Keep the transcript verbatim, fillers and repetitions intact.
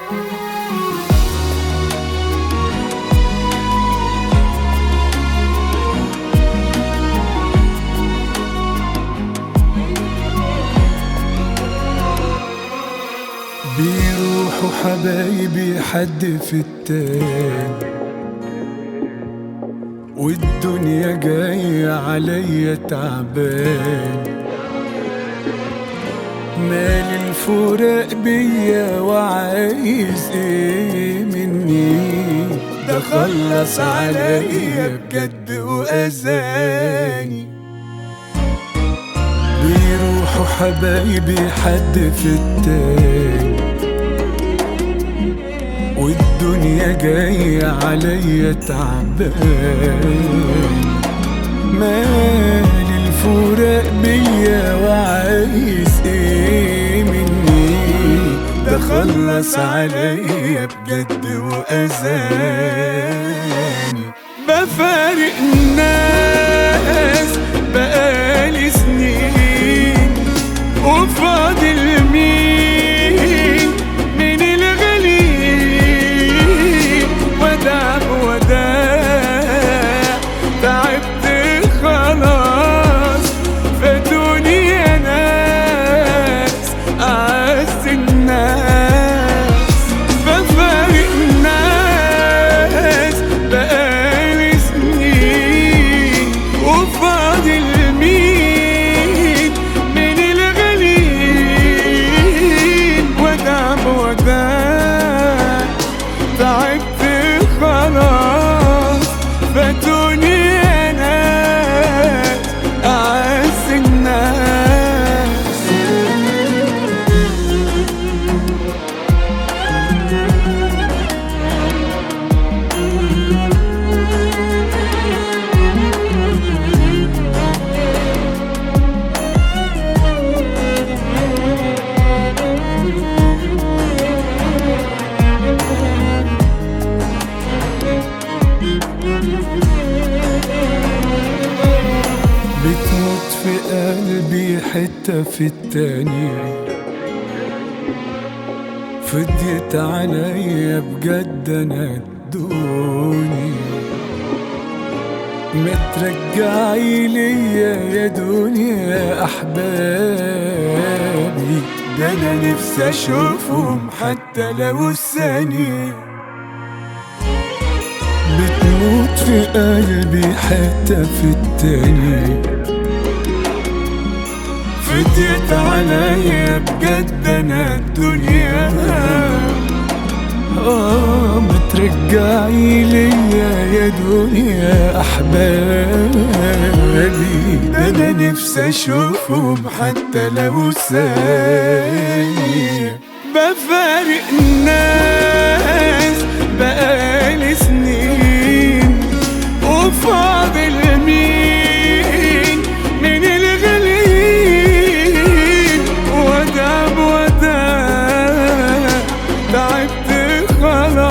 بيروحوا حبايبي حد في التاني، والدنيا جاية عليا تعبان. مال الفراق بيا وعايز ايه مني؟ ده خلص عليا بجد وأذاني. بيروحوا حبايبي حد في التاني، والدنيا جاية عليا تعبان. مال الفراق بيا وعايز ايه مني؟ ده خلص عليا بجد وأذاني. بفارق الناس بقالي سنين، وفاضل مين من الغليل؟ وداع وداع تعبت خلاص، فاتوني يا ناس أعز الناس. بفارق الناس بقالي سنين، وفاضل مين من الغليل؟ وداع وداع تعبت خلاص، فاتوني يا ناس أعز الناس. بتموت في قلبي حتة في التانية، فضيت عليا بجد أنا الدنيا. مترجعي ليا يا دنيا أحبابي، ده أنا نفسي أشوفهم حتى لو الثانية. بتموت في قلبي حتة في التانية، فضيت عليا بجد أنا الدنيا. آه مترجعي ليا يا دنيا أحبابي، ده أنا نفسي أشوفهم حتى لو ثانية. بفارق الناس بقالي سنين، وفاضل مين من الغليل؟ وداع وداع تعبت خلاص،